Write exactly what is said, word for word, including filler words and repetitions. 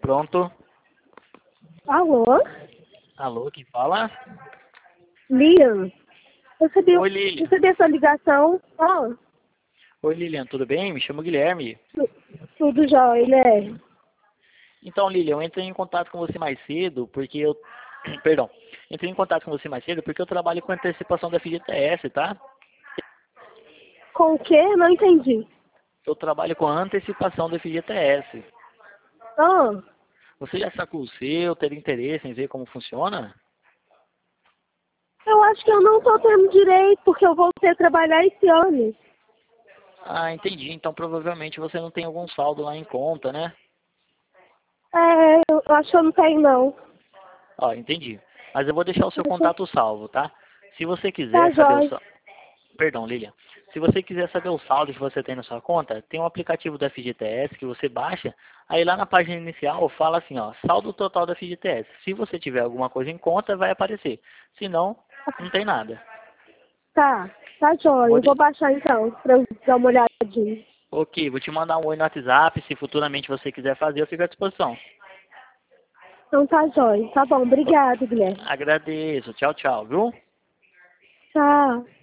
Pronto. Alô? Alô, quem fala? Lilian? Eu recebi, Oi, Lili. recebi essa ligação. Ó, Oi, Lilian, tudo bem? Me chamo Guilherme. tu- tudo jóia, né? Então, Lilian, eu entrei em contato com você mais cedo porque eu... Perdão. Entrei em contato com você mais cedo porque eu trabalho com antecipação da F G T S, tá? Com o quê? Não entendi. Eu trabalho com a antecipação da F G T S. Ah, Você já sacou o seu? Teria interesse em ver como funciona? eu acho que eu não tô tendo direito, porque eu voltei a trabalhar esse ano. Ah, entendi. Então, provavelmente você não tem algum saldo lá em conta, né? É, eu acho que eu não tenho, não. Ó, entendi. Mas eu vou deixar o seu contato salvo, tá? Se você Tá quiser saber o jóia. saldo... Perdão, Lilian. Se você quiser saber o saldo que você tem na sua conta, tem um aplicativo da F G T S que você baixa. Aí lá na página inicial fala assim, ó, saldo total da F G T S. Se você tiver alguma coisa em conta, vai aparecer. Se não, não tem nada. Tá, tá jóia. Vou Eu vou de... baixar então, pra eu dar uma olhadinha. Ok, vou te mandar um oi no WhatsApp. Se futuramente você quiser fazer, eu fico à disposição. Então tá jóia. Tá bom, obrigado, Guilherme. Agradeço. Tchau, tchau, viu? Tchau.